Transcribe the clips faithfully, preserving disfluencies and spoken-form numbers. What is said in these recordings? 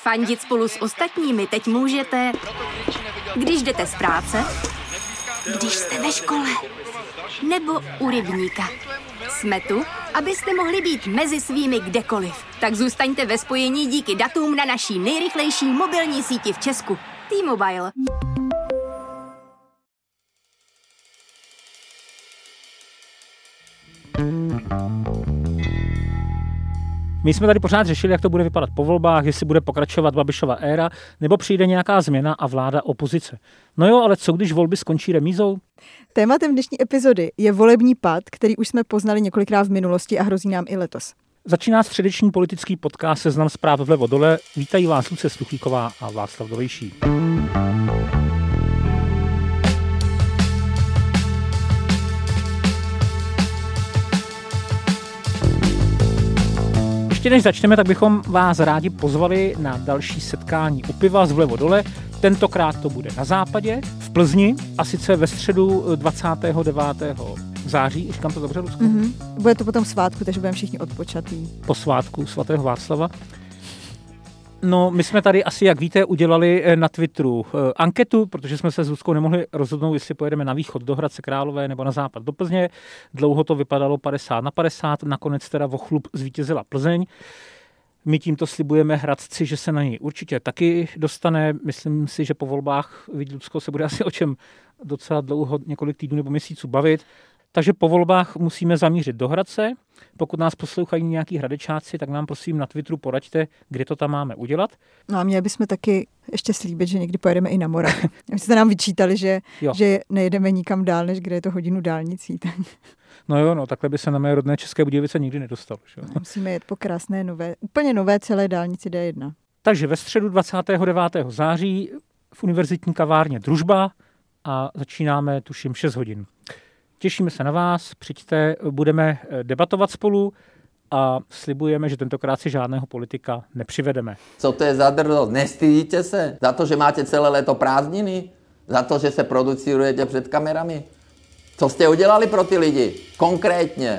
Fandit spolu s ostatními teď můžete, když jdete z práce, když jste ve škole, nebo u rybníka. Jsme tu, abyste mohli být mezi svými kdekoliv. Tak zůstaňte ve spojení díky datům na naší nejrychlejší mobilní síti v Česku. T-Mobile. My jsme tady pořád řešili, jak to bude vypadat po volbách, jestli bude pokračovat Babišova éra, nebo přijde nějaká změna a vláda opozice. No jo, ale co když volby skončí remízou? Tématem dnešní epizody je volební pad, který už jsme poznali několikrát v minulosti a hrozí nám i letos. Začíná středeční politický podcast Seznam zpráv vlevo dole. Vítají vás Lucie Stuchlíková a Václav Dolejší. Ještě než začneme, tak bychom vás rádi pozvali na další setkání u piva z vlevo dole. Tentokrát to bude na západě, v Plzni, a sice ve středu dvacátého devátého září. Říkám to dobře, Lucko? Mm-hmm. Bude to potom svátku, takže budeme všichni odpočatý. Po svátku svatého Václava. No, my jsme tady asi, jak víte, udělali na Twitteru anketu, protože jsme se s Luckou nemohli rozhodnout, jestli pojedeme na východ do Hradce Králové nebo na západ do Plzně. Dlouho to vypadalo padesát na padesát, nakonec teda o chlup zvítězila Plzeň. My tímto slibujeme Hradci, že se na něj určitě taky dostane. Myslím si, že po volbách, vidí Lucko, se bude asi o čem docela dlouho, několik týdnů nebo měsíců bavit. Takže po volbách musíme zamířit do Hradce. Pokud nás poslouchají nějaký hradečáci, tak nám prosím na Twitteru poraďte, kde to tam máme udělat. No a měli bychom taky ještě slíbit, že někdy pojedeme i na Moravu. My jste nám vyčítali, že, že nejedeme nikam dál, než kde je to hodinu dálnicí. Tak. No jo, no takhle by se na mé rodné České Budějovice nikdy nedostalo. Že? Musíme jet po krásné nové, úplně nové celé dálnici D jedna. Takže ve středu dvacátého devátého září v univerzitní kavárně Družba a začínáme tuším šest hodin. Těšíme se na vás, přijďte, budeme debatovat spolu a slibujeme, že tentokrát si žádného politika nepřivedeme. Co to je za drzost? Nestydíte se za to, že máte celé léto prázdniny? Za to, že se producujete před kamerami? Co jste udělali pro ty lidi? Konkrétně.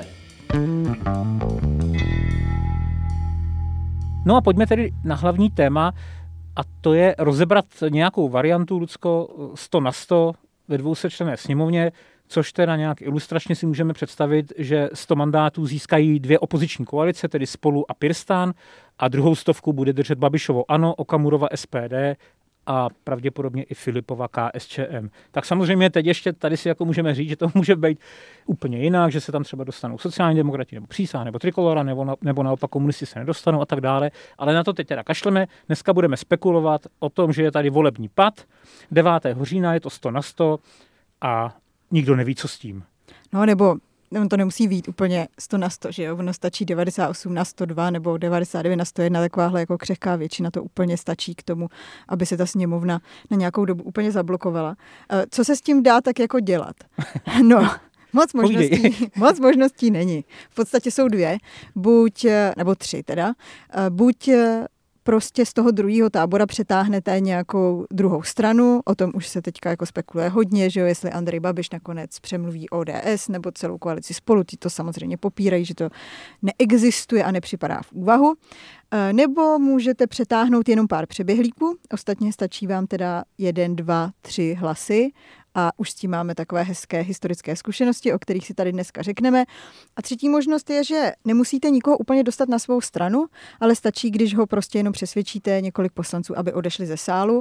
No a pojďme tedy na hlavní téma, a to je rozebrat nějakou variantu, Lucko, sto na sto ve dvousečlenné sněmovně, což teda nějak ilustračně si můžeme představit, že sto mandátů získají dvě opoziční koalice, tedy Spolu a PirSTAN, a druhou stovku bude držet Babišovo ANO, Okamurova S P D a pravděpodobně i Filipova K S Č M. Tak samozřejmě teď ještě tady si jako můžeme říct, že to může být úplně jinak, že se tam třeba dostanou sociální demokrati nebo Přísah nebo Trikolora, nebo, na, nebo naopak komunisti se nedostanou a tak dále, ale na to teď teda kašleme. Dneska budeme spekulovat o tom, že je tady volební pad, devátého října je to sto na sto a nikdo neví, co s tím. No nebo on to nemusí být úplně sto na sto, že jo? Ono stačí devadesát osm na sto dva nebo devadesát devět na sto jedna, takováhle jako křehká většina, to úplně stačí k tomu, aby se ta sněmovna na nějakou dobu úplně zablokovala. Co se s tím dá tak jako dělat? No, moc možností, moc možností není. V podstatě jsou dvě, buď, nebo tři teda, buď prostě z toho druhého tábora přetáhnete nějakou druhou stranu, o tom už se teďka jako spekuluje hodně, že jo, jestli Andrej Babiš nakonec přemluví O D S nebo celou koalici Spolu, ti to samozřejmě popírají, že to neexistuje a nepřipadá v úvahu. Nebo můžete přetáhnout jenom pár přeběhlíků, ostatně stačí vám teda jeden, dva, tři hlasy a už s tím máme takové hezké historické zkušenosti, o kterých si tady dneska řekneme. A třetí možnost je, že nemusíte nikoho úplně dostat na svou stranu, ale stačí, když ho prostě jenom přesvědčíte několik poslanců, aby odešli ze sálu.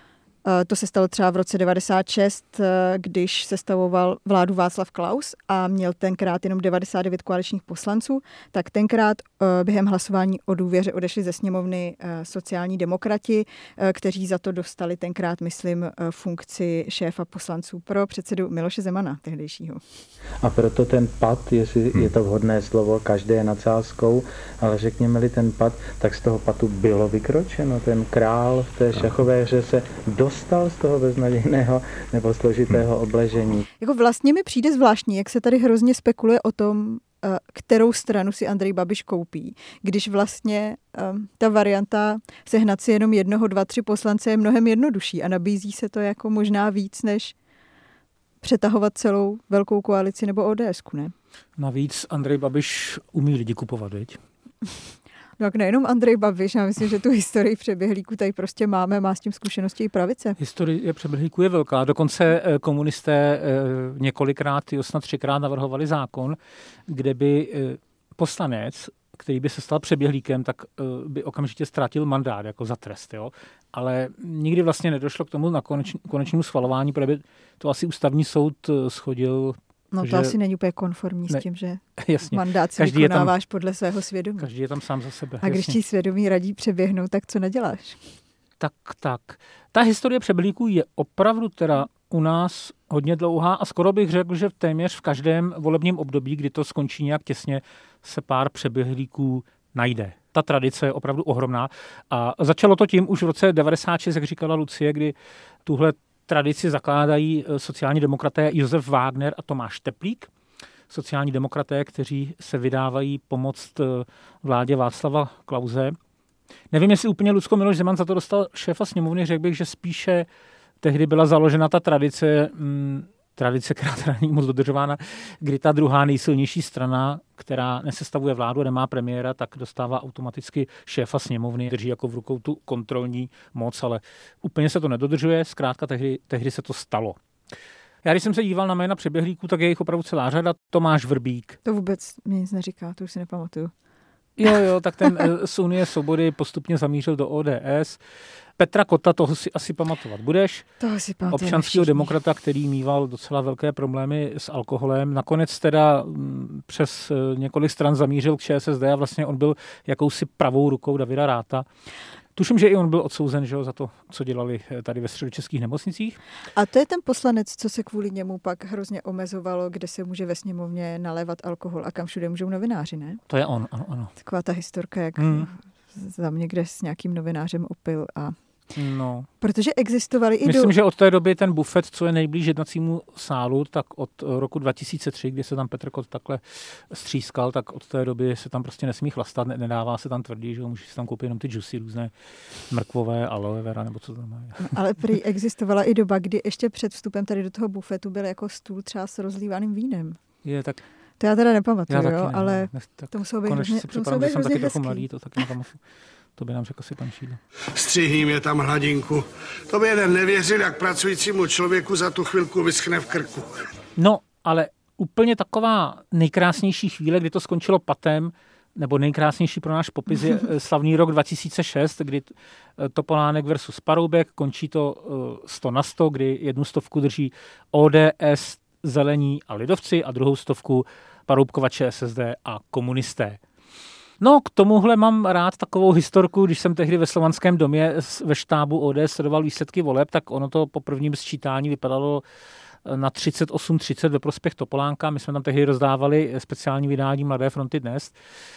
To se stalo třeba v roce devadesát šest, když sestavoval vládu Václav Klaus a měl tenkrát jenom devadesát devět koaličních poslanců, tak tenkrát během hlasování o důvěře odešli ze sněmovny sociální demokrati, kteří za to dostali tenkrát, myslím, funkci šéfa poslanců pro předsedu Miloše Zemana tehdejšího. A proto ten pad, jestli je to vhodné slovo, každé je nadsázkou, ale řekněme-li ten pad, tak z toho padu bylo vykročeno. Ten král v té šachové hře se dostal z toho beznadějného nebo složitého obležení. Jako vlastně mi přijde zvláštní, jak se tady hrozně spekuluje o tom, kterou stranu si Andrej Babiš koupí, když vlastně um, ta varianta sehnat si jenom jednoho, dva, tři poslance je mnohem jednodušší a nabízí se to jako možná víc, než přetahovat celou velkou koalici nebo ODSku, ne? Navíc Andrej Babiš umí lidi kupovat, viď? No jak nejenom Andrej Babiš, já myslím, že tu historii přeběhlíků tady prostě máme, má s tím zkušenosti i pravice. Historie přeběhlíků je velká. Dokonce komunisté několikrát, snad třikrát navrhovali zákon, kde by poslanec, který by se stal přeběhlíkem, tak by okamžitě ztratil mandát jako za trest. Jo? Ale nikdy vlastně nedošlo k tomu na koneč, konečnému schvalování, protože by to asi ústavní soud shodil. No to že... asi není úplně konformní ne, s tím, že jasně. mandát si Každý vykonáváš tam, podle svého svědomí. Každý je tam sám za sebe. A když jasně. ti svědomí radí přeběhnout, tak co neděláš? Tak, tak. Ta historie přeběhlíků je opravdu teda u nás hodně dlouhá a skoro bych řekl, že téměř v každém volebním období, kdy to skončí nějak těsně, se pár přeběhlíků najde. Ta tradice je opravdu ohromná a začalo to tím už v roce devadesát šest, jak říkala Lucie, kdy tuhle tradici zakládají sociální demokraté Josef Wagner a Tomáš Teplík. Sociální demokraté, kteří se vydávají pomoct vládě Václava Klause. Nevím, jestli úplně Lucko Miloš Zeman za to dostal šéfa sněmovny, řekl bych, že spíše tehdy byla založena ta tradice, hm, tradice, která teda není moc dodržována, kdy ta druhá nejsilnější strana, která nesestavuje vládu a nemá premiéra, tak dostává automaticky šéfa sněmovny, drží jako v rukou tu kontrolní moc, ale úplně se to nedodržuje, zkrátka tehdy, tehdy se to stalo. Já když jsem se díval na jména přeběhlíků, tak je jich opravdu celá řada. Tomáš Vrbík. To vůbec mě nic neříká, to už si nepamatuju. Jo, jo, tak ten z Unie svobody postupně zamířil do O D S. Petra Kota, toho si asi pamatovat budeš. Toho si pamatujeme občanského všichni. demokrata, který mýval docela velké problémy s alkoholem. Nakonec teda přes několik stran zamířil k ČSSD a vlastně on byl jakousi pravou rukou Davida Ratha. Tuším, že i on byl odsouzen, že jo, za to, co dělali tady ve středočeských nemocnicích. A to je ten poslanec, co se kvůli němu pak hrozně omezovalo, kde se může ve sněmovně nalévat alkohol a kam všude můžou novináři, ne? To je on, ano, ano. Taková ta historka, jak hmm. za mě, kde s nějakým novinářem opil a... No. Protože existovaly i Myslím, do... že od té doby ten bufet, co je nejblíž jednacímu sálu, tak od roku dva tisíce tři, kdy se tam Petr Kot takhle střískal, tak od té doby se tam prostě nesmí chlastat, nedává se tam tvrdý, že můžeš si tam koupit jenom ty džusy různé mrkvové, aloe vera, nebo co to má. Ale prý existovala i doba, kdy ještě před vstupem tady do toho bufetu byl jako stůl třeba s rozlívaným vínem. Je tak... To já teda nepamatuju, já jo, ne, ale ne, tak to muselo být konečně hrozně, si to muselo být že jsem taky hezký. trochu mladý, to taky nepamatuju. To by nám řekl si pan Šídlo. Střihým je tam hladinku. To by jeden nevěřil, jak pracujícímu člověku za tu chvilku vyschne v krku. No, ale úplně taková nejkrásnější chvíle, kdy to skončilo patem, nebo nejkrásnější pro náš popis je slavný rok dva tisíce šest, kdy Topolánek versus Paroubek, končí to sto na sto, kdy jednu stovku drží O D S, Zelení a Lidovci a druhou stovku Paroubkova ČSSD a komunisté. No, k tomuhle mám rád takovou historku, když jsem tehdy ve Slovanském domě ve štábu O D S sledoval výsledky voleb, tak ono to po prvním sčítání vypadalo na třicet osm třicet ve prospěch Topolánka. My jsme tam tehdy rozdávali speciální vydání Mladé fronty dnes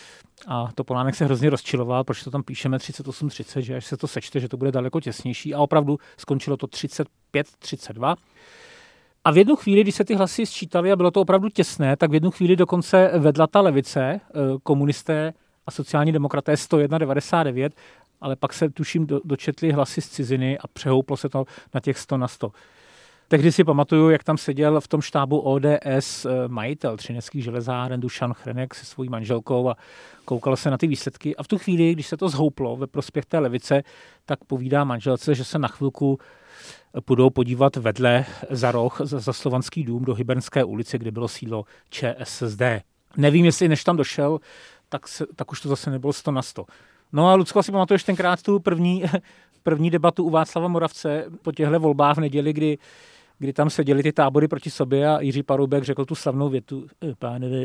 a Topolánek se hrozně rozčiloval, proč to tam píšeme třicet osm třicet, že až se to sečte, že to bude daleko těsnější a opravdu skončilo to třicet pět třicet dva. A v jednu chvíli, když se ty hlasy sčítaly a bylo to opravdu těsné, tak v jednu chvíli dokonce vedla ta levice, komunisté a sociální demokraté sto jedna devadesát devět, ale pak se tuším do, dočetli hlasy z ciziny a přehouplo se to na těch sto na sto. Tehdy si pamatuju, jak tam seděl v tom štábu O D S majitel Třineckých železáren Dušan Chrenek se svojí manželkou a koukal se na ty výsledky. A v tu chvíli, když se to zhouplo ve prospěch té levice, tak povídá manželce, že se na chvilku půjdou podívat vedle za roh, za, za Slovanský dům do Hybernské ulice, kde bylo sídlo ČSSD. Nevím, jestli než tam došel, tak, se, tak už to zase nebylo sto na sto. No a Lucko, si pamatuješ tenkrát tu první, první debatu u Václava Moravce po těchto volbách v neděli, kdy, kdy tam seděli ty tábory proti sobě a Jiří Paroubek řekl tu slavnou větu: pánové,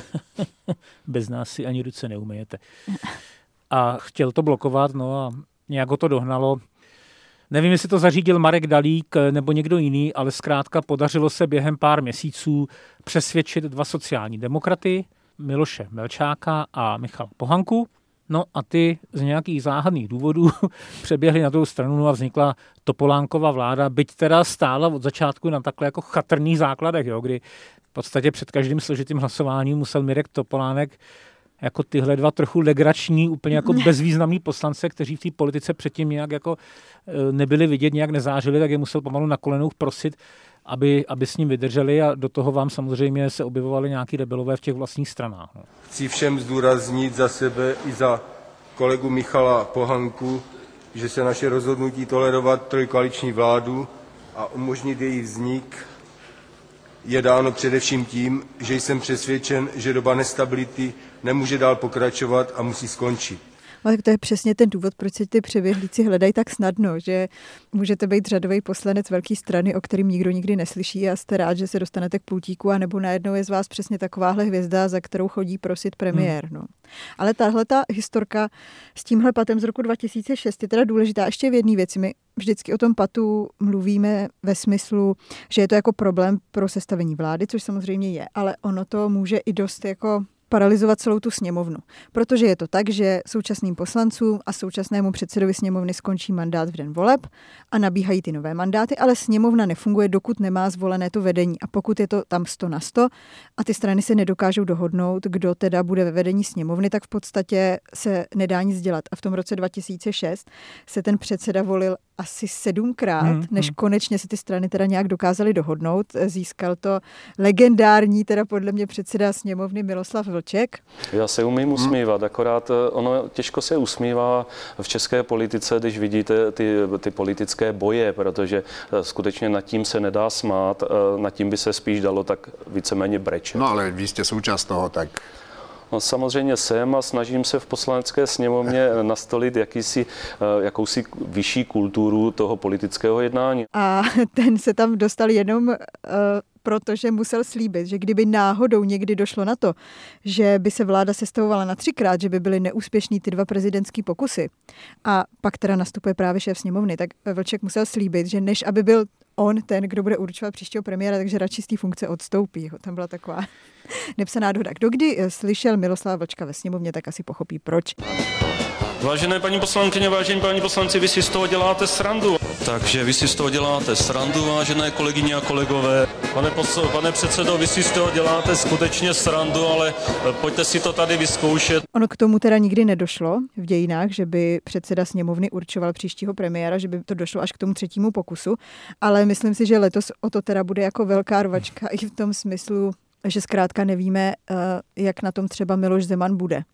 bez nás si ani ruce neumyjete. A chtěl to blokovat, no a nějak ho to dohnalo. Nevím, jestli to zařídil Marek Dalík nebo někdo jiný, ale zkrátka podařilo se během pár měsíců přesvědčit dva sociální demokraty, Miloše Melčáka a Michala Pohanku. No a ty z nějakých záhadných důvodů přeběhli na druhou stranu, no a vznikla Topolánkova vláda, byť teda stála od začátku na takhle jako chatrných základech, jo, kdy v podstatě před každým složitým hlasováním musel Mirek Topolánek jako tyhle dva trochu legrační, úplně jako bezvýznamný poslance, kteří v té politice předtím nějak jako nebyli vidět, nějak nezářili, tak je musel pomalu na kolenou prosit, aby, aby s ním vydrželi a do toho vám samozřejmě se objevovali nějaký rebelové v těch vlastních stranách. No. Chci všem zdůraznit za sebe i za kolegu Michala Pohanku, že se naše rozhodnutí tolerovat trojkoaliční vládu a umožnit její vznik je dáno především tím, že jsem přesvědčen, že doba nestability nemůže dál pokračovat a musí skončit. Ale to je přesně ten důvod, proč se ty přeběhlíci hledají tak snadno, že můžete být řadový poslanec velké strany, o kterým nikdo nikdy neslyší a jste rád, že se dostanete k pultíku, a nebo najednou je z vás přesně takováhle hvězda, za kterou chodí prosit premiér. Hmm. No. Ale tahle ta historka s tímhle patem z roku dva tisíce šest je teda důležitá ještě v jedné věci. My vždycky o tom patu mluvíme ve smyslu, že je to jako problém pro sestavení vlády, což samozřejmě je, ale ono to může i dost jako paralyzovat celou tu sněmovnu. Protože je to tak, že současným poslancům a současnému předsedovi sněmovny skončí mandát v den voleb a nabíhají ty nové mandáty, ale sněmovna nefunguje, dokud nemá zvolené to vedení. A pokud je to tam sto na sto a ty strany se nedokážou dohodnout, kdo teda bude ve vedení sněmovny, tak v podstatě se nedá nic dělat. A v tom roce dva tisíce šest se ten předseda volil asi sedmkrát, hmm, než hmm. konečně se ty strany teda nějak dokázaly dohodnout. Získal to legendární, teda podle mě předseda sněmovny Miloslav Vlček. Já se umím usmívat, akorát ono těžko se usmívá v české politice, když vidíte ty, ty politické boje, protože skutečně nad tím se nedá smát, nad tím by se spíš dalo tak víceméně brečet. No ale vy jste součást toho, tak... No, samozřejmě jsem a snažím se v poslanecké sněmovně nastolit jakýsi, jakousi vyšší kulturu toho politického jednání. A ten se tam dostal jenom uh, protože musel slíbit, že kdyby náhodou někdy došlo na to, že by se vláda sestavovala na třikrát, že by byly neúspěšný ty dva prezidentský pokusy a pak teda nastupuje právě šéf sněmovny, tak Vlček musel slíbit, že než aby byl on ten, kdo bude určovat příštího premiéra, takže radši z té funkce odstoupí. Tam byla taková nepsaná dohoda. Kdo kdy slyšel Miroslava Vlčka ve sněmovně, tak asi pochopí proč. Vážené paní poslankyně, vážení páni poslanci, vy si z toho děláte srandu. Takže vy si z toho děláte srandu, vážené kolegyně a kolegové. Pane, posl- pane předsedo, vy si z toho děláte skutečně srandu, ale pojďte si to tady vyzkoušet. Ono k tomu teda nikdy nedošlo v dějinách, že by předseda sněmovny určoval příštího premiéra, že by to došlo až k tomu třetímu pokusu, ale myslím si, že letos o to teda bude jako velká rvačka i v tom smyslu, že zkrátka nevíme, jak na tom třeba Miloš Zeman bude,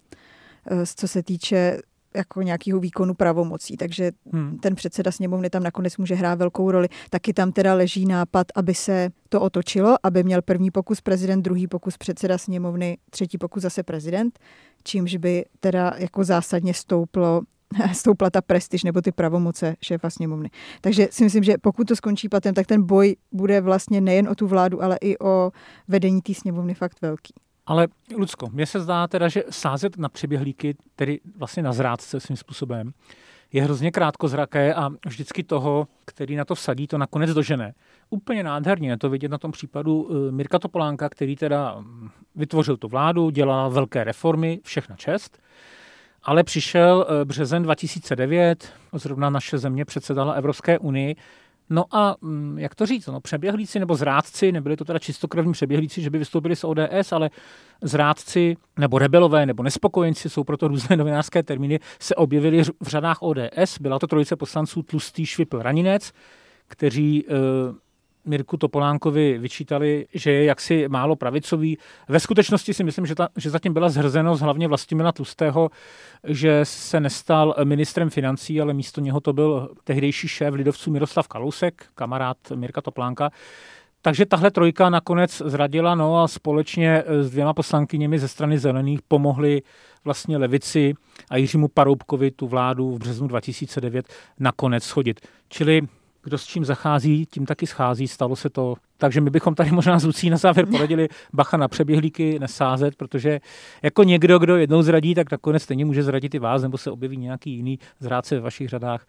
co se týče jako nějakého výkonu pravomocí, takže hmm. ten předseda sněmovny tam nakonec může hrát velkou roli. Taky tam teda leží nápad, aby se to otočilo, aby měl první pokus prezident, druhý pokus předseda sněmovny, třetí pokus zase prezident, čímž by teda jako zásadně stouplo stoupla ta prestiž nebo ty pravomoce šéfa sněmovny. Takže si myslím, že pokud to skončí patem, tak ten boj bude vlastně nejen o tu vládu, ale i o vedení té sněmovny fakt velký. Ale Lucko, mně se zdá teda, že sázet na přeběhlíky, tedy vlastně na zrádce svým způsobem, je hrozně krátkozraké a vždycky toho, který na to vsadí, to nakonec dožene. Úplně nádherně je to vidět na tom případu Mirka Topolánka, který teda vytvořil tu vládu, dělal velké reformy, všechna čest, ale přišel březen dva tisíce devět, zrovna naše země předsedala Evropské unii. No a jak to říct, no, přeběhlíci nebo zrádci, nebyli to teda čistokrevní přeběhlíci, že by vystoupili z O D S, ale zrádci nebo rebelové nebo nespokojenci, jsou proto různé novinářské termíny, se objevili v řadách O D S. Byla to trojice poslanců Tlustý, Švipl, Raninec, kteří e, Mirku Topolánkovi vyčítali, že je jaksi málo pravicový. Ve skutečnosti si myslím, že, ta, že zatím byla zhrzenost hlavně Vlastimila Tlustého, že se nestal ministrem financí, ale místo něho to byl tehdejší šéf lidovců Miroslav Kalousek, kamarád Mirka Topolánka. Takže tahle trojka nakonec zradila, no a společně s dvěma poslankyněmi ze strany Zelených pomohli vlastně levici a Jiřímu Paroubkovi tu vládu v březnu dva tisíce devět nakonec shodit. Čili kdo s čím zachází, tím taky schází, stalo se to. Takže my bychom tady možná z Lucí na závěr poradili bacha na přeběhlíky nesázet, protože jako někdo, kdo jednou zradí, tak nakonec stejně může zradit i vás, nebo se objeví nějaký jiný zrádce ve vašich řadách.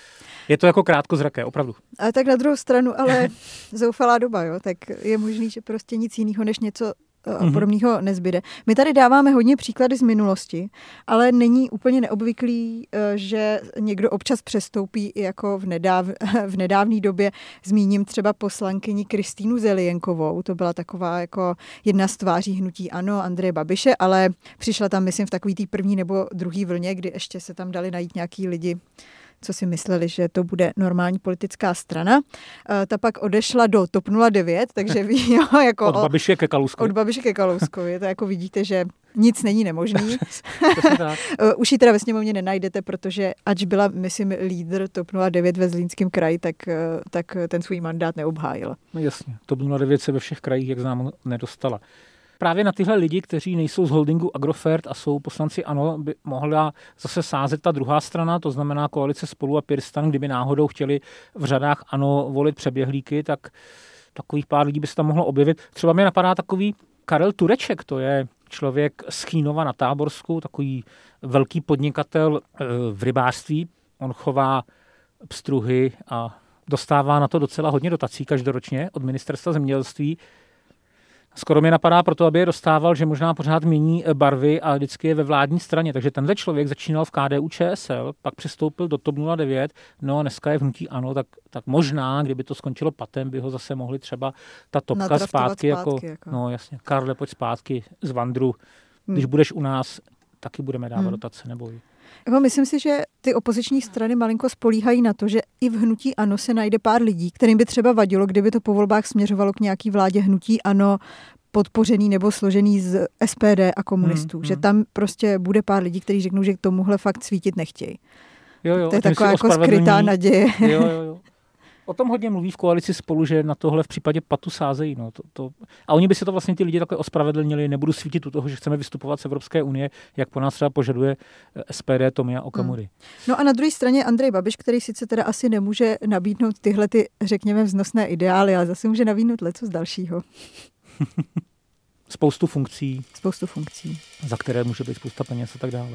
Je to jako krátkozraké, opravdu. A tak na druhou stranu, ale zoufalá doba, jo, tak je možný, že prostě nic jiného než něco a podobného nezbyde. My tady dáváme hodně příklady z minulosti, ale není úplně neobvyklý, že někdo občas přestoupí i jako v, nedáv, v nedávné době. Zmíním třeba poslankyni Kristýnu Zelienkovou, to byla taková jako jedna z tváří hnutí ANO Andreje Babiše, ale přišla tam, myslím, v takový tý první nebo druhý vlně, kdy ještě se tam dali najít nějaký lidi co si mysleli, že to bude normální politická strana. Ta pak odešla do TOP nula devět, takže ví, jo, jako od Babiše ke Kalouskovi. Od Babiše ke Kalouskovi, to jako vidíte, že nic není nemožný. Už ji teda ve sněmovně nenajdete, protože ač byla, myslím, lídr TOP nula devět ve Zlínském kraji, tak, tak ten svůj mandát neobhájila. No jasně, TOP nula devět se ve všech krajích, jak znám, nedostala. Právě na tyhle lidi, kteří nejsou z holdingu Agrofert a jsou poslanci ANO, by mohla zase sázet ta druhá strana, to znamená koalice Spolu a PirSTAN, kdyby náhodou chtěli v řadách ANO volit přeběhlíky, tak takových pár lidí by se tam mohlo objevit. Třeba mě napadá takový Karel Tureček, to je člověk z Chýnova na Táborsku, takový velký podnikatel v rybářství. On chová pstruhy a dostává na to docela hodně dotací každoročně od ministerstva zemědělství. Skoro mě napadá proto, aby je dostával, že možná pořád mění barvy a vždycky je ve vládní straně. Takže tenhle člověk začínal v K D U Č S L, pak přestoupil do TOP nula devět, no a dneska je v hnutí ANO, tak, tak možná, kdyby to skončilo patem, by ho zase mohli třeba ta topka zpátky, zpátky jako, jako, no jasně, Karle, pojď zpátky z Vandru. Když hmm. budeš u nás, taky budeme dávat hmm. dotace, neboj. Myslím si, že ty opoziční strany malinko spolíhají na to, že i v hnutí ANO se najde pár lidí, kterým by třeba vadilo, kdyby to po volbách směřovalo k nějaký vládě hnutí ANO podpořený nebo složený z S P D a komunistů. Hmm, že hmm. tam prostě bude pár lidí, kteří řeknou, že k tomuhle fakt svítit nechtějí. Jo, jo, to je taková jako skrytá naděje. Jo, jo, jo. O tom hodně mluví v koalici Spolu, že na tohle v případě patu sázejí. No, to, to... A oni by si to vlastně ty lidi takhle ospravedlnili, nebudu svítit u toho, že chceme vystupovat z Evropské unie, jak po nás třeba požaduje S P D Tomia Okamury. Hmm. No a na druhé straně Andrej Babiš, který sice teda asi nemůže nabídnout tyhle ty, řekněme, vznosné ideály, ale zase může nabídnout leco z dalšího. Spoustu funkcí. Spoustu funkcí. Za které může být spousta peněz a tak dále.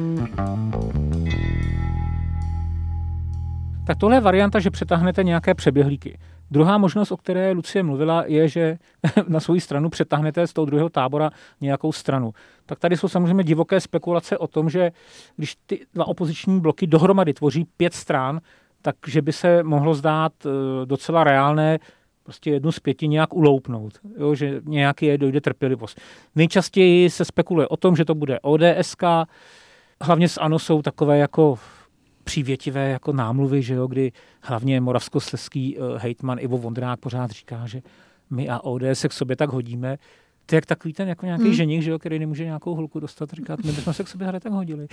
Tak tohle je varianta, že přetáhnete nějaké přeběhlíky. Druhá možnost, o které Lucie mluvila, je, že na svou stranu přetáhnete z toho druhého tábora nějakou stranu. Tak tady jsou samozřejmě divoké spekulace o tom, že když ty dva opoziční bloky dohromady tvoří pět stran, takže by se mohlo zdát docela reálné prostě jednu z pěti nějak uloupnout, jo, že nějaký je dojde trpělivost. Nejčastěji se spekuluje o tom, že to bude O D S K, hlavně s ANO jsou takové jako přívětivé jako námluvy, že jo, kdy hlavně moravskoslezský uh, hejtman Ivo Vondrák pořád říká, že my a O D S se k sobě tak hodíme. To je jak takový ten jako nějaký hmm. ženich, že jo, který nemůže nějakou holku dostat a říkat, my bychom se k sobě tak hodili.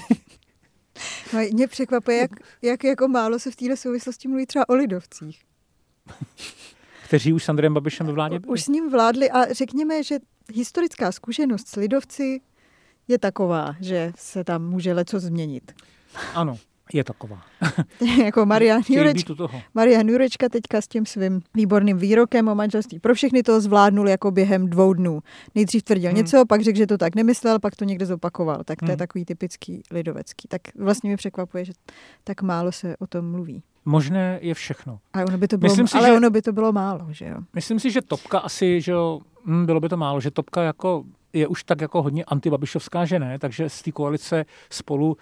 No, mě překvapuje, jak, jak jako málo se v této souvislosti mluví třeba o lidovcích. Kteří už s Andrejem Babišem ve vládě byli. Už s ním vládli a řekněme, že historická zkušenost s lidovci je taková, že se tam může leco změnit. Ano, je taková. Jako Marian Jurečka, Marian Jurečka teďka s tím svým výborným výrokem o manželství pro všechny to zvládnul jako během dvou dnů. Nejdřív tvrdil hmm. něco, pak řekl, že to tak nemyslel, pak to někde zopakoval. Tak to hmm. je takový typický lidovecký. Tak vlastně mě překvapuje, že tak málo se o tom mluví. Možné je všechno. Ale ono by to bylo, si, ale že, ono by to bylo málo, že jo? Myslím si, že topka asi, že jo, hm, bylo by to málo, že topka jako je už tak jako hodně antibabišovská, že ne, takže z té koalice Spolu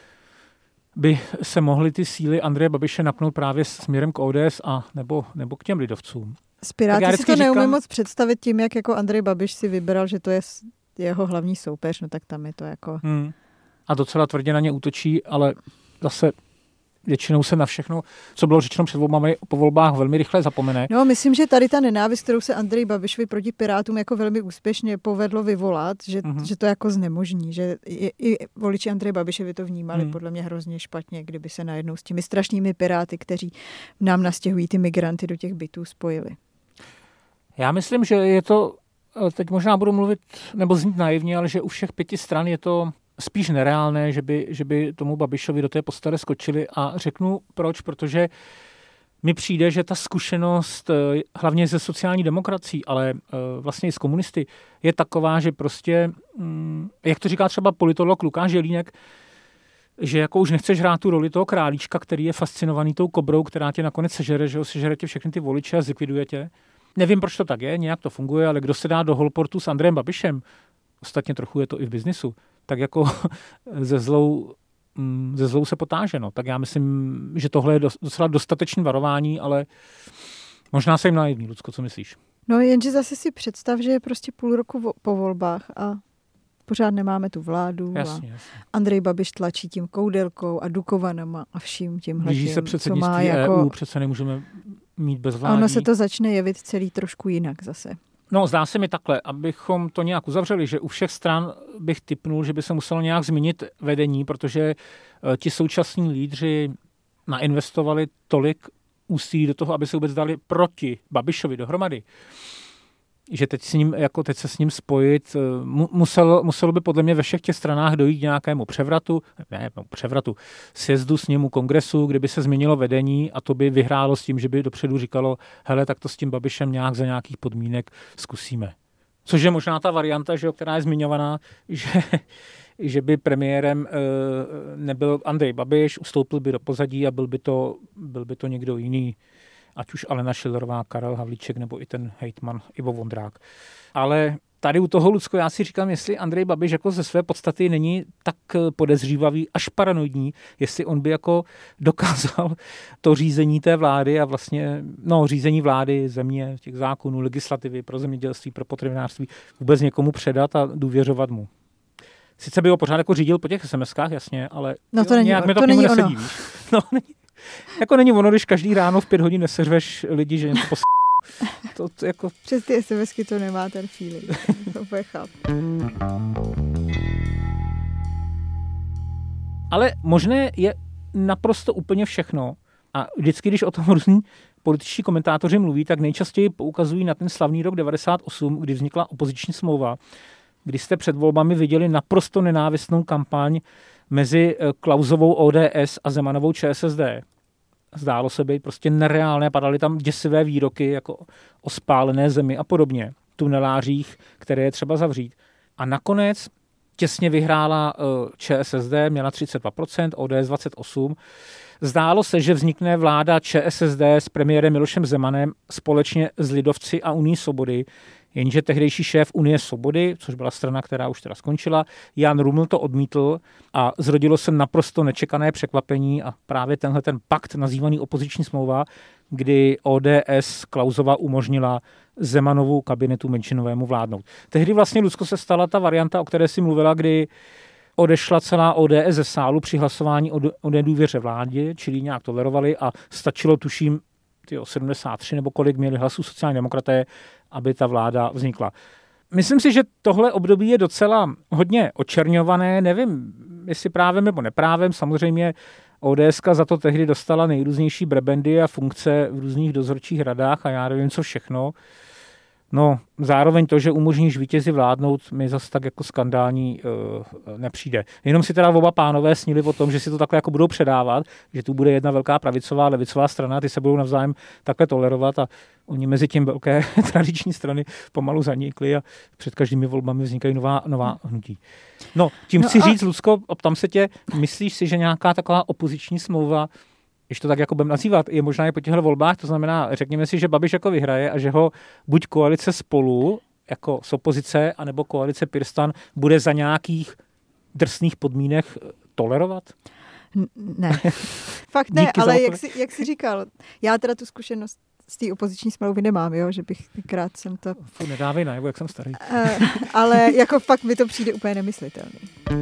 by se mohly ty síly Andreje Babiše napnout právě směrem k O D S a nebo, nebo k těm lidovcům. Z Piráty si to neumím říkám, moc představit tím, jak jako Andrej Babiš si vybral, že to je jeho hlavní soupeř, no tak tam je to jako... Hmm. A docela tvrdě na ně útočí, ale zase většinou se na všechno, co bylo řečeno před volbami, po volbách velmi rychle zapomene. No, myslím, že tady ta nenávist, kterou se Andrej Babišovi proti Pirátům jako velmi úspěšně povedlo vyvolat, že, mm-hmm. že to jako znemožní, že i, i voliči Andreje Babiše to vnímali mm. podle mě hrozně špatně, kdyby se najednou s těmi strašnými Piráty, kteří nám nastěhují ty migranty do těch bytů, spojili. Já myslím, že je to, teď možná budu mluvit, nebo znít naivně, ale že u všech pěti stran je to spíš nereálné, že by, že by tomu Babišovi do té postele skočili a řeknu proč, protože mi přijde, že ta zkušenost hlavně ze sociální demokracií, ale vlastně i z komunisty je taková, že prostě, jak to říká třeba politolog Lukáš Jelínek, že jako už nechceš hrát tu roli toho králíčka, který je fascinovaný tou kobrou, která tě nakonec sežere, že ho sežere tě všechny ty voliče a zlikviduje tě. Nevím, proč to tak je, nějak to funguje, ale kdo se dá do holportu s Andrejem Babišem, ostatně trochu je to i v biznisu, tak jako ze zlou, ze zlou se potáže. No. Tak já myslím, že tohle je docela dostatečné varování, ale možná jsem naivní, Lucko, co myslíš? No jenže zase si představ, že je prostě půl roku po volbách a pořád nemáme tu vládu jasně, a jasně. Andrej Babiš tlačí tím koudelkou a Dukovanama a vším tímhle. Blíží se předsednictví jako... E U, přece nemůžeme mít bez vládí. Ono se to začne jevit celý trošku jinak zase. No, zdá se mi takhle, abychom to nějak uzavřeli, že u všech stran bych tipnul, že by se muselo nějak změnit vedení, protože ti současní lídři nainvestovali tolik úsilí do toho, aby se vůbec dali proti Babišovi dohromady, že teď, s ním, jako teď se s ním spojit, muselo, muselo by podle mě ve všech těch stranách dojít k nějakému převratu, ne, převratu, sjezdu s němu kongresu, kde by se změnilo vedení a to by vyhrálo s tím, že by dopředu říkalo, hele, tak to s tím Babišem nějak za nějakých podmínek zkusíme. Což je možná ta varianta, že, která je zmiňovaná, že, že by premiérem e, nebyl Andrej Babiš, ustoupil by do pozadí a byl by to, byl by to někdo jiný, ať už Alena Schillerová, Karel Havlíček nebo i ten hejtman Ivo Vondrák. Ale tady u toho, Lucko, já si říkám, jestli Andrej Babiš jako ze své podstaty není tak podezřívavý, až paranoidní, jestli on by jako dokázal to řízení té vlády a vlastně, no, řízení vlády, země, těch zákonů, legislativy pro zemědělství, pro potravinářství vůbec někomu předat a důvěřovat mu. Sice by ho pořád jako řídil po těch es em eskách, jasně, ale no to není, nějak mi to, to není nesedí, ono. Víš? No, není. Jako není ono, když každý ráno v pět hodin neseřveš lidi, že něco pos... To, to jako... Přes ty es em esky to nemá ten feeling. To úplně chápu. Ale možné je naprosto úplně všechno. A vždycky, když o tom různí političtí komentátoři mluví, tak nejčastěji poukazují na ten slavný rok devadesát osm, kdy vznikla opoziční smlouva, kdy jste před volbami viděli naprosto nenávistnou kampaň mezi Klausovou O D S a Zemanovou Č S S D. Zdálo se být prostě nereálné, padaly tam děsivé výroky jako o spálené zemi a podobně, tunelářích, které je třeba zavřít. A nakonec těsně vyhrála Č S S D, měla třicet dva procent, O D S dvacet osm procent. Zdálo se, že vznikne vláda Č S S D s premiérem Milošem Zemanem společně s Lidovci a Unií svobody, jenže tehdejší šéf Unie svobody, což byla strana, která už teda skončila, Jan Ruml to odmítl a zrodilo se naprosto nečekané překvapení a právě tenhle ten pakt nazývaný opoziční smlouva, kdy O D S Klausova umožnila Zemanovu kabinetu menšinovému vládnout. Tehdy vlastně, Lucko, se stala ta varianta, o které si mluvila, kdy odešla celá O D S ze sálu při hlasování o nedůvěře vládě, čili nějak tolerovali a stačilo, tuším, tyjo, sedmdesát tři nebo kolik měli hlasů sociální demokraté, aby ta vláda vznikla. Myslím si, že tohle období je docela hodně očerňované, nevím, jestli právem nebo neprávem, samozřejmě ODSka za to tehdy dostala nejrůznější brebendy a funkce v různých dozorčích radách a já nevím, co všechno. No, zároveň to, že umožníš vítězi vládnout, mi zase tak jako skandální uh, nepřijde. Jenom si teda oba pánové snili o tom, že si to takhle jako budou předávat, že tu bude jedna velká pravicová, levicová strana, ty se budou navzájem takhle tolerovat a oni mezi tím velké tradiční strany pomalu zanikly a před každými volbami vznikají nová, nová hnutí. No, tím no chci a... říct, Lucko, optám se tě, myslíš si, že nějaká taková opoziční smlouva, když to tak jako budeme nazývat, je možná i po těchto volbách, to znamená, řekněme si, že Babiš jako vyhraje a že ho buď koalice Spolu, jako z opozice, anebo koalice PirSTAN bude za nějakých drsných podmínek tolerovat? Ne, fakt ne, díky ale jak jsi, jak jsi říkal, já teda tu zkušenost z té opoziční smlouvy nemám, jo, že bych tenkrát jsem to... Furt nedávej najevo, jak jsem starý. Uh, ale jako fakt mi to přijde úplně nemyslitelný.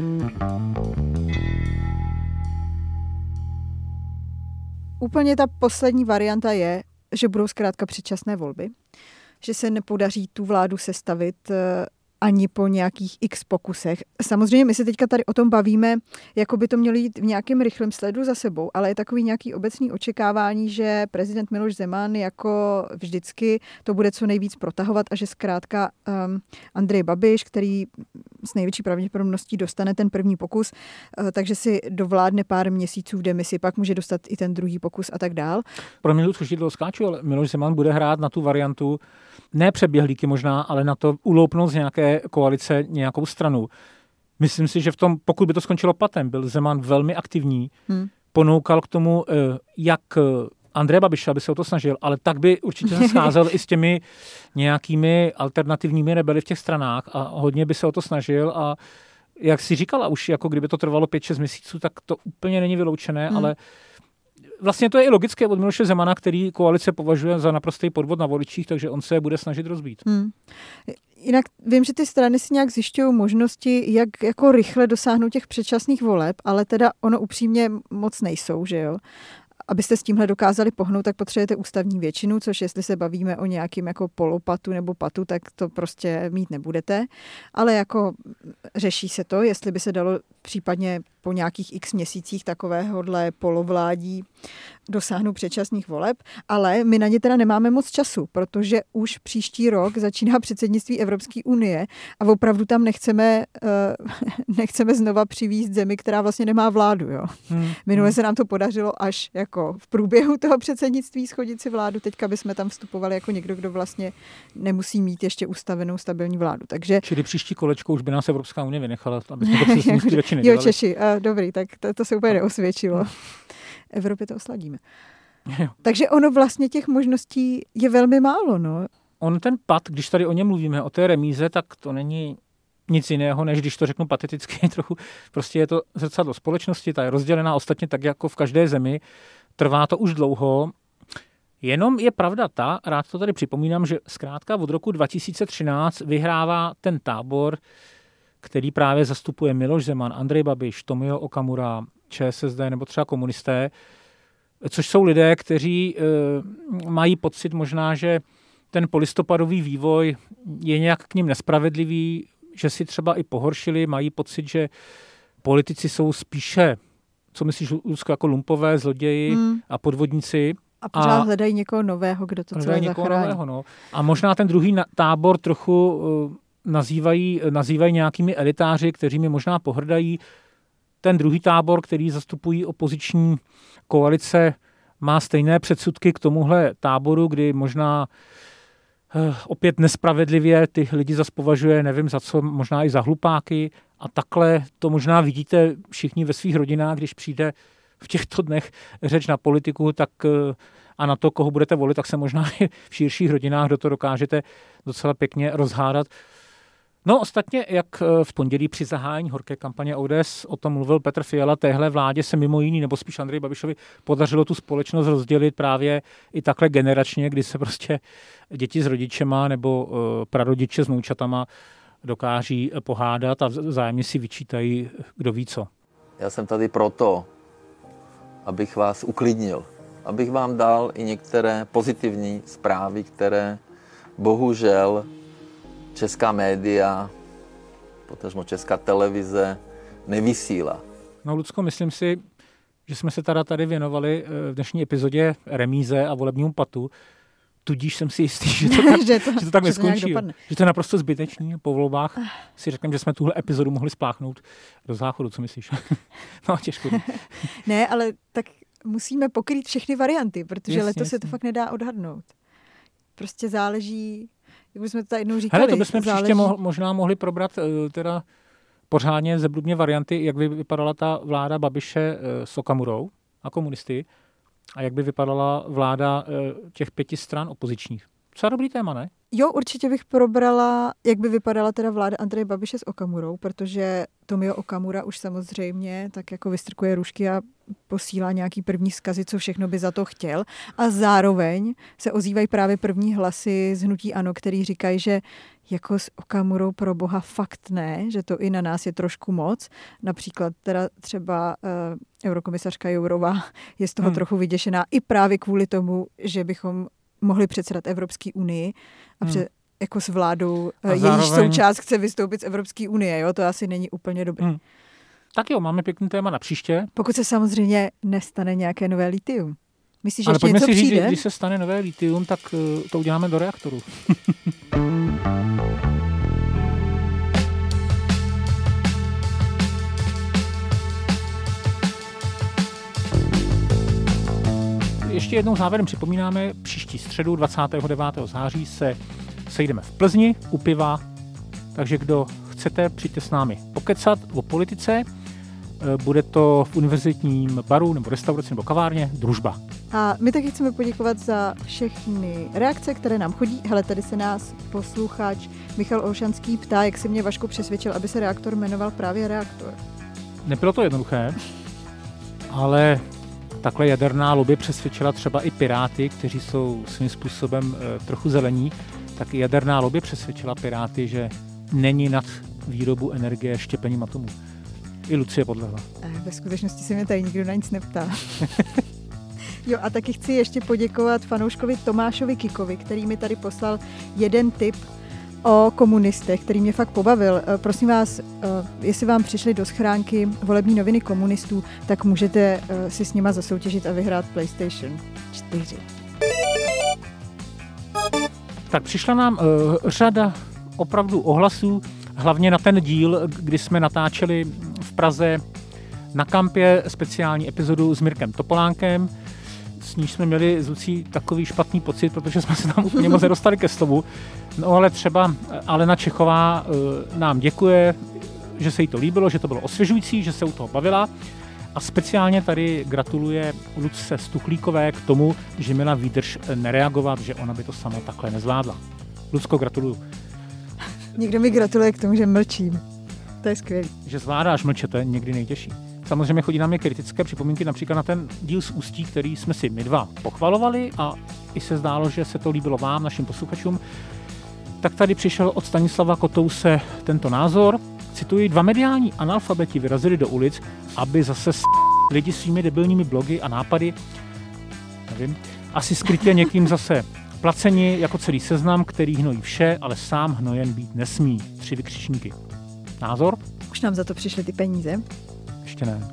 Úplně ta poslední varianta je, že budou zkrátka předčasné volby, že se nepodaří tu vládu sestavit ani po nějakých x pokusech. Samozřejmě my se teďka tady o tom bavíme, jako by to mělo jít v nějakém rychlém sledu za sebou, ale je takový nějaký obecný očekávání, že prezident Miloš Zeman jako vždycky to bude co nejvíc protahovat a že zkrátka um, Andrej Babiš, který s největší pravděpodobností dostane ten první pokus, uh, takže si dovládne pár měsíců v demisi, pak může dostat i ten druhý pokus a tak dál. Pro mě určitě to skáču, ale Miloš Zeman bude hrát na tu variantu, ne přeběhlíky možná, ale na to uloupnout z nějaké koalice nějakou stranu. Myslím si, že v tom, pokud by to skončilo patem, byl Zeman velmi aktivní, hmm. ponoukal k tomu, jak Andreje Babiše, aby se o to snažil, ale tak by určitě se scházel i s těmi nějakými alternativními rebeli v těch stranách a hodně by se o to snažil a jak jsi říkala, už jako kdyby to trvalo pět šest měsíců, tak to úplně není vyloučené, hmm. ale vlastně to je i logické od Miloše Zemana, který koalice považuje za naprostý podvod na voličích, takže on se bude snažit rozbít. Hmm. Jinak vím, že ty strany si nějak zjišťují možnosti, jak jako rychle dosáhnout těch předčasných voleb, ale teda ono upřímně moc nejsou, že jo. Abyste s tímhle dokázali pohnout, tak potřebujete ústavní většinu, což jestli se bavíme o nějakým jako polopatu nebo patu, tak to prostě mít nebudete. Ale jako řeší se to, jestli by se dalo případně po nějakých x měsících takovéhodle polovládí dosáhnout předčasných voleb, ale my na ně teda nemáme moc času, protože už příští rok začíná předsednictví Evropské unie a opravdu tam nechceme, uh, nechceme znova přivízt zemi, která vlastně nemá vládu. Jo. Hmm. Minule se nám to podařilo až jako v průběhu toho předsednictví schodit si vládu, teďka bychom tam vstupovali jako někdo, kdo vlastně nemusí mít ještě ustavenou stabilní vládu. Takže... Čili příští kolečko už by nás Evropská unie vynechala, aby jsme to předsednictví radši nedělali. Jo, Češi, uh, dobrý, tak to, to se úplně neosvědčilo. Evropě to osladíme. Jo. Takže ono vlastně těch možností je velmi málo, no. On ten pat, když tady o něm mluvíme, o té remíze, tak to není nic jiného, než když to řeknu pateticky trochu. Prostě je to zrcadlo společnosti, ta je rozdělená ostatně tak jako v každé zemi. Trvá to už dlouho. Jenom je pravda ta, rád to tady připomínám, že zkrátka od roku dva tisíce třináct vyhrává ten tábor, který právě zastupuje Miloš Zeman, Andrej Babiš, Tomio Okamura, ČSSD nebo třeba komunisté, což jsou lidé, kteří e, mají pocit možná, že ten polistopadový vývoj je nějak k nim nespravedlivý, že si třeba i pohoršili, mají pocit, že politici jsou spíše, co myslíš, Lucko, jako lumpové, zloději hmm. a podvodníci. A pořád a hledají někoho nového, kdo to celé zachrání. Nového, no. A možná ten druhý tábor trochu e, nazývají, nazývají nějakými elitáři, kteří mi možná pohrdají. Ten druhý tábor, který zastupují opoziční koalice, má stejné předsudky k tomuhle táboru, kdy možná eh, opět nespravedlivě ty lidi zas považuje, nevím za co, možná i za hlupáky. A takhle to možná vidíte všichni ve svých rodinách, když přijde v těchto dnech řeč na politiku, tak eh, a na to, koho budete volit, tak se možná i v širších rodinách do toho dokážete docela pěkně rozhádat. No ostatně, jak v pondělí při zahájení horké kampaně O D S o tom mluvil Petr Fiala, téhle vládě se mimo jiný, nebo spíš Andreji Babišovi, podařilo tu společnost rozdělit právě i takhle generačně, kdy se prostě děti s rodičema nebo uh, prarodiče s vnoučatama dokáží pohádat a vzájemně si vyčítají, kdo ví co. Já jsem tady proto, abych vás uklidnil, abych vám dal i některé pozitivní zprávy, které bohužel česká média, potažmo česká televize nevysílá. No, Lucko, myslím si, že jsme se teda tady věnovali v dnešní epizodě remíze a volebnímu patu, tudíž jsem si jistý, že to tak, že to, že to tak neskončí. Že to, že to je naprosto zbytečný. Po volbách si řekneme, že jsme tuhle epizodu mohli spláchnout do záchodu. Co myslíš? No, těžko. Ne, ale tak musíme pokrýt všechny varianty, protože jasně, letos jasně. se to fakt nedá odhadnout. Prostě záleží... Jak bychom to tady jednou říkali. Hele, to bychom záleží... příště mo- možná mohli probrat uh, teda pořádně zeblubně varianty, jak by vypadala ta vláda Babiše uh, s Okamurou a komunisty a jak by vypadala vláda uh, těch pěti stran opozičních. Co dobrý téma, ne? Jo, určitě bych probrala, jak by vypadala teda vláda Andreje Babiše s Okamurou, protože Tomio Okamura už samozřejmě tak jako vystrkuje rušky a posílá nějaký první vzkazy, co všechno by za to chtěl. A zároveň se ozývají právě první hlasy z hnutí ANO, který říkají, že jako s Okamurou pro boha fakt ne, že to i na nás je trošku moc. Například teda třeba uh, eurokomisařka Jourová je z toho hmm. trochu vyděšená i právě kvůli tomu, že bychom mohli předsedat Evropské unii a před, hmm. jako s vládou, a jejíž zároveň... součást chce vystoupit z Evropské unie. Jo? To asi není úplně dobré. Hmm. Tak jo, máme pěkný téma na příště. Pokud se samozřejmě nestane nějaké nové litium. Myslíš, že ale ještě něco si přijde? Říct, když se stane nové litium, tak to uděláme do reaktoru. Ještě jednou závěrem připomínáme, příští středu dvacátého devátého září se sejdeme v Plzni u piva, takže kdo chcete, přijďte s námi pokecat o politice. Bude to v univerzitním baru nebo restauraci nebo kavárně Družba. A my taky chceme poděkovat za všechny reakce, které nám chodí. Hele, tady se nás posluchač Michal Olšanský ptá, jak si mě Vašku přesvědčil, aby se reaktor jmenoval právě Reaktor. Nebylo to jednoduché, ale takhle jaderná lobby přesvědčila třeba i Piráty, kteří jsou svým způsobem e, trochu zelení, tak jaderná lobby přesvědčila Piráty, že není nad výrobu energie štěpením atomů. I Lucie podlehla. Ve skutečnosti se mě tady nikdo na nic neptá. Jo, a taky chci ještě poděkovat fanouškovi Tomášovi Kikovi, který mi tady poslal jeden tip o komunistech, který mě fakt pobavil. Prosím vás, jestli vám přišli do schránky volební noviny komunistů, tak můžete si s nima zasoutěžit a vyhrát PlayStation čtyři. Tak přišla nám uh, řada opravdu ohlasů, hlavně na ten díl, kdy jsme natáčeli v Praze na kampě speciální epizodu s Mirkem Topolánkem, s níž jsme měli z Lucí takový špatný pocit, protože jsme se tam úplně moc nedostali ke slovu. No ale třeba Alena Čechová uh, nám děkuje, že se jí to líbilo, že to bylo osvěžující, že se u toho bavila. A speciálně tady gratuluje Lucce Stuchlíkové k tomu, že měla výdrž nereagovat, že ona by to sama takhle nezvládla. Lucko, gratuluju. Někdo mi gratuluje k tomu, že mlčím. To je skvělé. Že zvládáš mlčet, to je někdy nejtěžší. Samozřejmě chodí nám je kritické připomínky například na ten díl z Ústí, který jsme si my dva pochvalovali a i se zdálo, že se to líbilo vám, našim posluchačům. Tak tady přišel od Stanislava Kotouse tento názor. Cituji, dva mediální analfabeti vyrazili do ulic, aby zase s... lidi svými debilními blogy a nápady, nevím, asi skrytě někým zase placeni jako celý Seznam, který hnojí vše, ale sám hnojen být nesmí. Tři vykřičníky. Názor? Už nám za to přišly ty peníze? Ještě ne.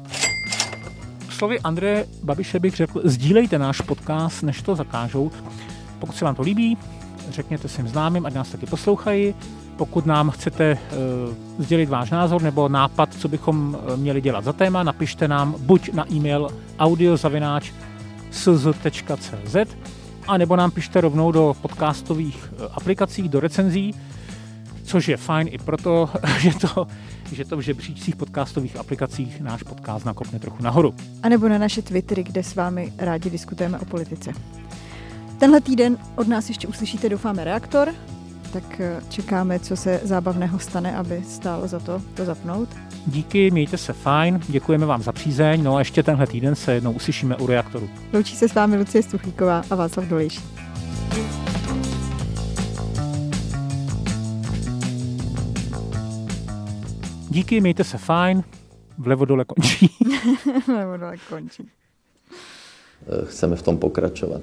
Slovy Andreje Babiše bych řekl, sdílejte náš podcast, než to zakážou. Pokud se vám to líbí, řekněte svým známým, ať nás taky poslouchají. Pokud nám chcete uh, sdělit váš názor nebo nápad, co bychom měli dělat za téma, napište nám buď na e-mail audio zavináč s z tečka c z a nebo nám pište rovnou do podcastových aplikací, do recenzí, což je fajn i proto, že to, že to v žebříčcích podcastových aplikacích náš podcast nakopne trochu nahoru. A nebo na naše Twittery, kde s vámi rádi diskutujeme o politice. Tenhle týden od nás ještě uslyšíte, doufáme, Reaktor, tak čekáme, co se zábavného stane, aby stálo za to to zapnout. Díky, mějte se fajn, děkujeme vám za přízeň, no a ještě tenhle týden se jednou uslyšíme u Reaktoru. Loučí se s vámi Lucie Stuchlíková a Václav Dolejší. Díky, mějte se fajn, vlevo dole končí. Vlevo dole končí. Chceme v tom pokračovat.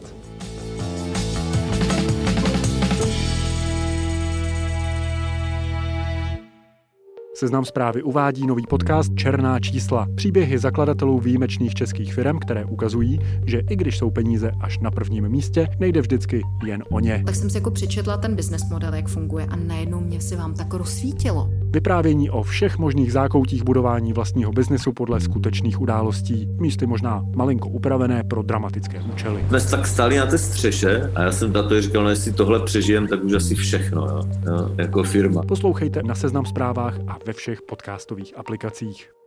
Seznam Zprávy uvádí nový podcast Černá čísla. Příběhy zakladatelů výjimečných českých firm, které ukazují, že i když jsou peníze až na prvním místě, nejde vždycky jen o ně. Tak jsem si jako přečetla ten business model, jak funguje, a najednou mě se vám tak rozsvítilo. Vyprávění o všech možných zákoutích budování vlastního biznesu podle skutečných událostí, místy možná malinko upravené pro dramatické účely. Jsme tak stáli na té střeše a já jsem tato říkal, no jestli tohle přežijem, tak už asi všechno, jo, jo, jako firma. Poslouchejte na Seznam Zprávách a ve všech podcastových aplikacích.